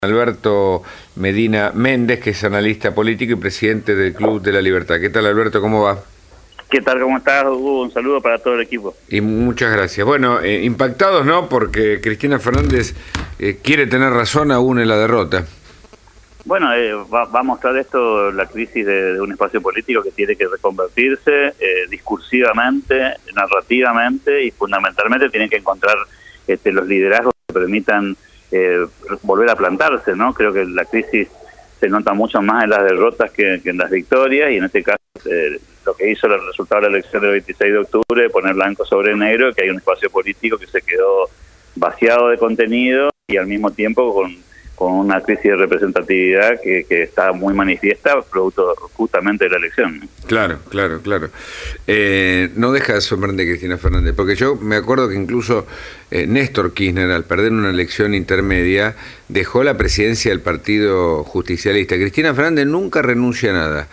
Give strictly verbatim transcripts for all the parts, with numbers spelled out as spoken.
Alberto Medina Méndez, que es analista político y presidente del Club de la Libertad. ¿Qué tal, Alberto? ¿Cómo va? ¿Qué tal? ¿Cómo estás, Hugo? Un saludo para todo el equipo. Y muchas gracias. Bueno, eh, impactados, ¿no? Porque Cristina Fernández eh, quiere tener razón aún en la derrota. Bueno, eh, va, va a mostrar esto la crisis de, de un espacio político que tiene que reconvertirse eh, discursivamente, narrativamente y fundamentalmente tiene que encontrar este, los liderazgos que permitan eh, volver a plantarse, ¿no? Creo que la crisis se nota mucho más en las derrotas que, que en las victorias, y en este caso eh, lo que hizo el resultado de la elección del veintiséis de octubre, poner blanco sobre negro, que hay un espacio político que se quedó vaciado de contenido y al mismo tiempo con, con una crisis de representatividad que, que está muy manifiesta, producto justamente de la elección. Claro, claro, claro. Eh, no deja de sorprender Cristina Fernández, porque yo me acuerdo que incluso eh, Néstor Kirchner, al perder una elección intermedia, dejó la presidencia del Partido Justicialista. Cristina Fernández nunca renuncia a nada.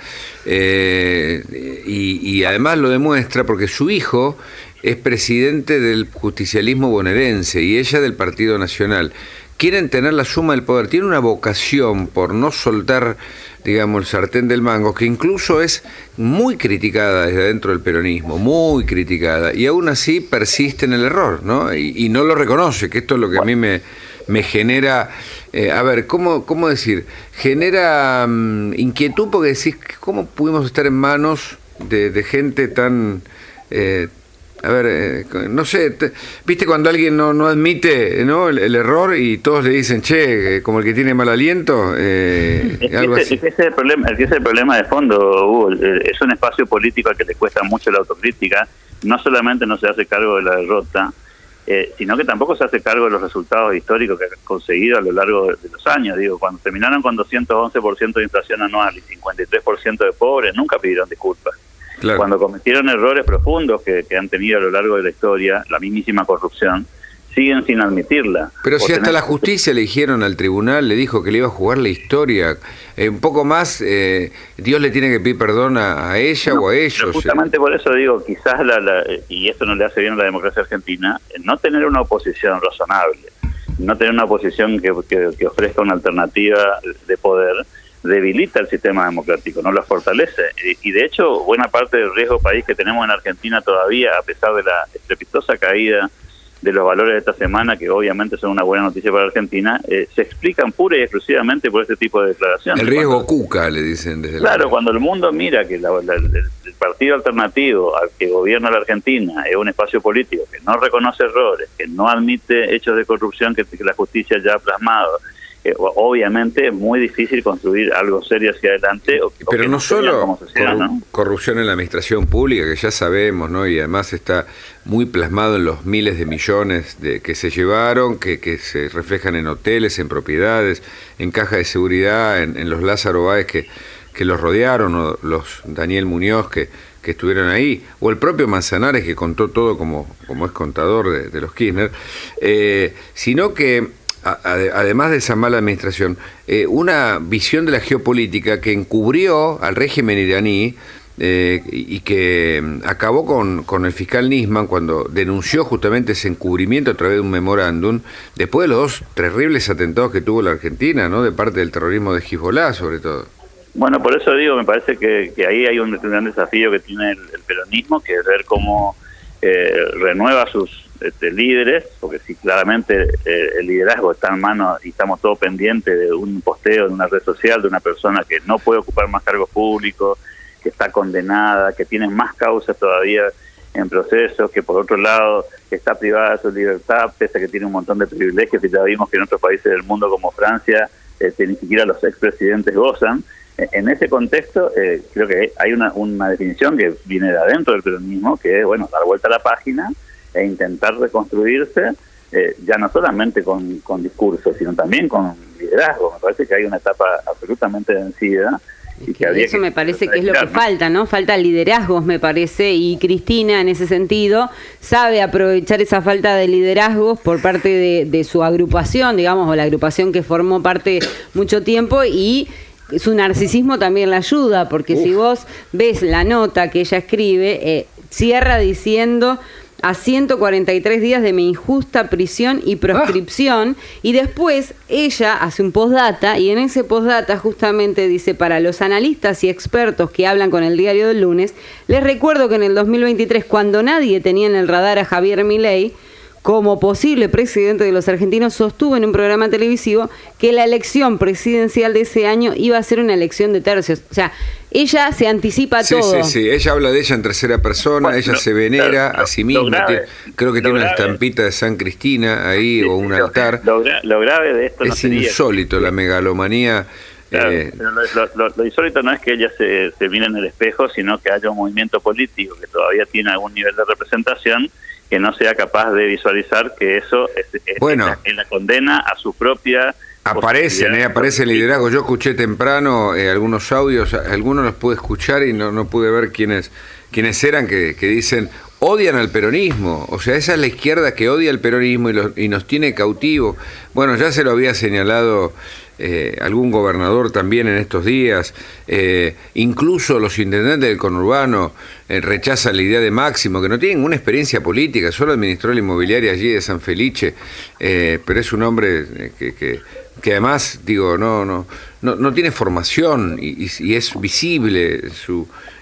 Eh, y, y además lo demuestra porque su hijo es presidente del justicialismo bonaerense y ella del Partido Nacional. Quieren tener la suma del poder, tiene una vocación por no soltar, digamos, el sartén del mango, que incluso es muy criticada desde dentro del peronismo, muy criticada, y aún así persiste en el error, ¿no? Y, y no lo reconoce, que esto es lo que a mí me, me genera, eh, a ver, ¿cómo, cómo decir? Genera um, inquietud porque decís, ¿cómo pudimos estar en manos de, de gente tan... Eh, A ver, eh, no sé, te, ¿viste cuando alguien no, no admite, ¿no? El, el error y todos le dicen, che, eh, como el que tiene mal aliento? Eh, es, algo ese, así. es, que ese es el problema, es que ese es el problema de fondo, Hugo. Es un espacio político al que le cuesta mucho la autocrítica. No solamente no se hace cargo de la derrota, eh, sino que tampoco se hace cargo de los resultados históricos que ha conseguido a lo largo de, de los años. Digo, cuando terminaron con doscientos once por ciento de inflación anual y cincuenta y tres por ciento de pobres, nunca pidieron disculpas. Claro. Cuando cometieron errores profundos que, que han tenido a lo largo de la historia, la mismísima corrupción, siguen sin admitirla. Pero si hasta la justicia le dijeron al tribunal, le dijo que le iba a jugar la historia, eh, un poco más, eh, Dios le tiene que pedir perdón a, a ella no, o a ellos. Justamente eh. por eso digo, quizás, la, la, y esto no le hace bien a la democracia argentina, no tener una oposición razonable, no tener una oposición que, que, que ofrezca una alternativa de poder, debilita el sistema democrático, no lo fortalece. Y, y de hecho, buena parte del riesgo país que tenemos en Argentina todavía, a pesar de la estrepitosa caída de los valores de esta semana, que obviamente son una buena noticia para Argentina, eh, se explican pura y exclusivamente por este tipo de declaraciones. El riesgo cuando, Cuca, le dicen desde Claro, la... cuando el mundo mira que la, la, el, el partido alternativo al que gobierna la Argentina es un espacio político que no reconoce errores, que no admite hechos de corrupción que, que la justicia ya ha plasmado, Eh, obviamente es muy difícil construir algo serio hacia adelante. O, Pero o no solo como sociedad, corru ¿no? corrupción en la administración pública, que ya sabemos, ¿no? Y además está muy plasmado en los miles de millones de que se llevaron, que, que se reflejan en hoteles, en propiedades, en cajas de seguridad, en, en los Lázaro Báez que, que los rodearon, o los Daniel Muñoz que, que estuvieron ahí, o el propio Manzanares que contó todo como, como es contador de, de los Kirchner, eh, sino que además de esa mala administración, eh, una visión de la geopolítica que encubrió al régimen iraní eh, y que acabó con, con el fiscal Nisman cuando denunció justamente ese encubrimiento a través de un memorándum, después de los dos terribles atentados que tuvo la Argentina, ¿no? De parte del terrorismo de Hezbollah, sobre todo. Bueno, por eso digo, me parece que, que ahí hay un gran desafío que tiene el, el peronismo, que es ver cómo eh, renueva sus Este, líderes, porque si claramente eh, el liderazgo está en manos y estamos todos pendientes de un posteo, de una red social, de una persona que no puede ocupar más cargos públicos, que está condenada, que tiene más causas todavía en proceso, que por otro lado está privada de su libertad, pese a que tiene un montón de privilegios, y ya vimos que en otros países del mundo como Francia, este, ni siquiera los expresidentes gozan. En ese contexto, eh, creo que hay una, una definición que viene de adentro del peronismo, que es, bueno, dar vuelta a la página e intentar reconstruirse, eh, ya no solamente con, con discursos, sino también con liderazgo. Me parece que hay una etapa absolutamente vencida. Y que que eso que me parece que es lo que ¿no? falta, ¿no? Falta liderazgos, me parece, y Cristina, en ese sentido, sabe aprovechar esa falta de liderazgos por parte de, de su agrupación, digamos, o la agrupación que formó parte mucho tiempo, y su narcisismo también la ayuda, porque Uf. si vos ves la nota que ella escribe, eh, cierra diciendo a ciento cuarenta y tres días de mi injusta prisión y proscripción, ah. y después ella hace un postdata, y en ese postdata justamente dice: para los analistas y expertos que hablan con el Diario del Lunes, les recuerdo que en el dos mil veintitrés, cuando nadie tenía en el radar a Javier Milei como posible presidente de los argentinos, sostuvo en un programa televisivo que la elección presidencial de ese año iba a ser una elección de tercios. O sea, ella se anticipa sí, todo. Sí, sí, ella habla de ella en tercera persona, bueno, ella no, se venera no, a sí misma, grave, tiene, creo que tiene grave, una estampita de San Cristina ahí, sí, o un lo, altar. Lo, lo grave de esto es no sería insólito, que, la megalomanía. Claro, eh, pero lo, lo, lo insólito no es que ella se, se mire en el espejo, sino que haya un movimiento político que todavía tiene algún nivel de representación, que no sea capaz de visualizar que eso es, es, bueno, es, la, es la condena a su propia... Aparecen, eh, aparece el liderazgo. Yo escuché temprano eh, algunos audios, algunos los pude escuchar y no, no pude ver quiénes, quiénes eran, que, que dicen: odian al peronismo. O sea, esa es la izquierda que odia al peronismo y, los, y nos tiene cautivos. Bueno, ya se lo había señalado eh, algún gobernador también en estos días. Eh, incluso los intendentes del conurbano eh, rechazan la idea de Máximo, que no tiene ninguna experiencia política, solo administró la inmobiliaria allí de San Felice, eh, pero es un hombre eh, que... que que además, digo, no no no, no tiene formación y, y, y es visible su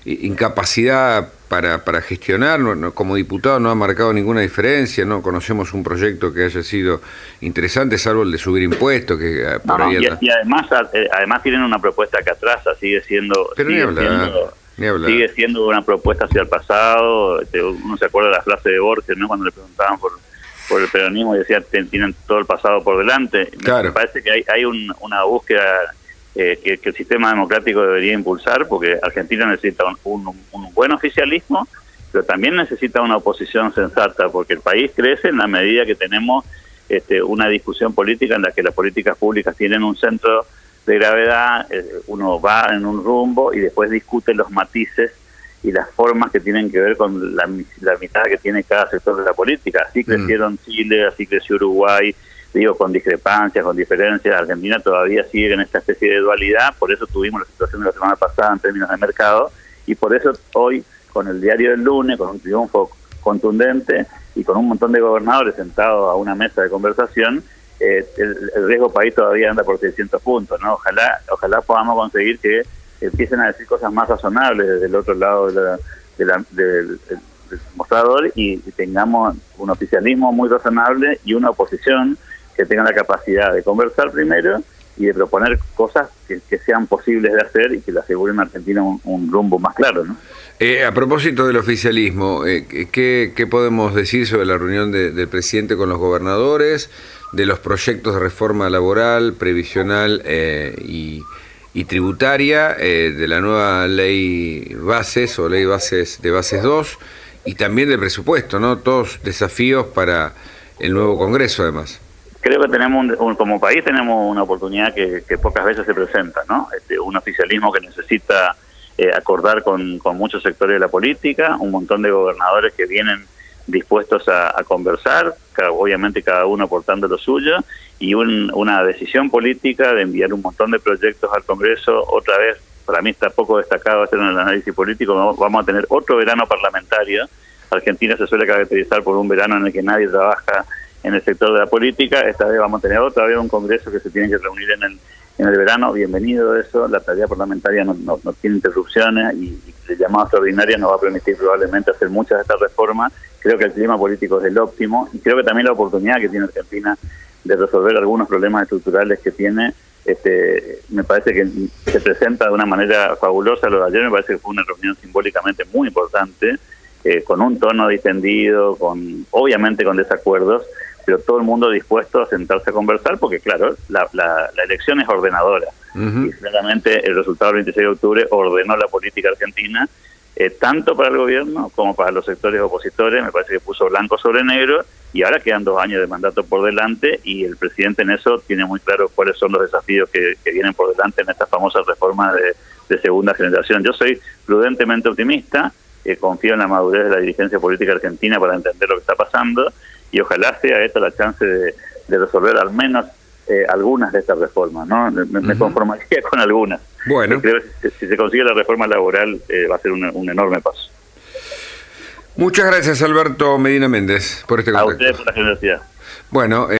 incapacidad para, para gestionar. No, no, como diputado no ha marcado ninguna diferencia, no conocemos un proyecto que haya sido interesante, salvo el de subir impuestos. Que por no, ahí no, y, y además además tienen una propuesta que atrasa, sigue siendo... Pero sigue ni hablar, siendo, ni hablar. Sigue siendo una propuesta hacia el pasado. Uno se acuerda de la frase de Borges, ¿no?, cuando le preguntaban por... por el peronismo y decía: tienen todo el pasado por delante. Claro. Me parece que hay, hay un, una búsqueda eh, que, que el sistema democrático debería impulsar, porque Argentina necesita un, un, un buen oficialismo, pero también necesita una oposición sensata, porque el país crece en la medida que tenemos este, una discusión política en la que las políticas públicas tienen un centro de gravedad, eh, uno va en un rumbo y después discute los matices y las formas que tienen que ver con la, la mitad que tiene cada sector de la política. Así crecieron mm. Chile, así creció Uruguay, digo, con discrepancias, con diferencias. Argentina todavía sigue en esta especie de dualidad, por eso tuvimos la situación de la semana pasada en términos de mercado, y por eso hoy, con el Diario del Lunes, con un triunfo contundente y con un montón de gobernadores sentados a una mesa de conversación, eh, el, el riesgo país todavía anda por seiscientos puntos, ¿no? Ojalá, ojalá podamos conseguir que empiecen a decir cosas más razonables desde el otro lado de la, de la, del, del, del mostrador y, y tengamos un oficialismo muy razonable y una oposición que tenga la capacidad de conversar primero y de proponer cosas que, que sean posibles de hacer y que le aseguren a Argentina un, un rumbo más claro, ¿no? Eh, a propósito del oficialismo, eh, ¿qué, ¿qué podemos decir sobre la reunión de, del presidente con los gobernadores, de los proyectos de reforma laboral, previsional eh, y... y tributaria, eh, de la nueva ley bases o ley bases de bases dos, y también del presupuesto, ¿no? Todos desafíos para el nuevo Congreso, además? Creo que tenemos, un, un, como país, tenemos una oportunidad que, que pocas veces se presenta, ¿no? Este, un oficialismo que necesita eh, acordar con, con muchos sectores de la política, un montón de gobernadores que vienen dispuestos a, a conversar, cada, obviamente cada uno aportando lo suyo, y un, una decisión política de enviar un montón de proyectos al Congreso. Otra vez, para mí está poco destacado hacer un análisis político, vamos a tener otro verano parlamentario. Argentina se suele caracterizar por un verano en el que nadie trabaja en el sector de la política. Esta vez vamos a tener otra vez un Congreso que se tiene que reunir en el en el verano. Bienvenido eso, la tarea parlamentaria no, no, no tiene interrupciones y, y el llamado extraordinario nos va a permitir probablemente hacer muchas de estas reformas. Creo que el clima político es el óptimo y creo que también la oportunidad que tiene Argentina de resolver algunos problemas estructurales que tiene, este, me parece que se presenta de una manera fabulosa. Lo de ayer me parece que fue una reunión simbólicamente muy importante, eh, con un tono distendido, con obviamente con desacuerdos, pero todo el mundo dispuesto a sentarse a conversar, porque claro, la, la, la elección es ordenadora. Uh-huh. Y claramente el resultado del veintiséis de octubre ordenó la política argentina, eh, tanto para el gobierno como para los sectores opositores. Me parece que puso blanco sobre negro, y ahora quedan dos años de mandato por delante, y el presidente en eso tiene muy claro cuáles son los desafíos que, que vienen por delante en estas famosas reformas de, de segunda generación. Yo soy prudentemente optimista, eh, confío en la madurez de la dirigencia política argentina para entender lo que está pasando, y ojalá sea esta la chance de, de resolver al menos eh, algunas de estas reformas, ¿no? Me, uh-huh. me conformaría con algunas. Bueno. Creo que si, si se consigue la reforma laboral eh, va a ser un, un enorme paso. Muchas gracias, Alberto Medina Méndez, por este contacto. A ustedes por la generosidad. Bueno.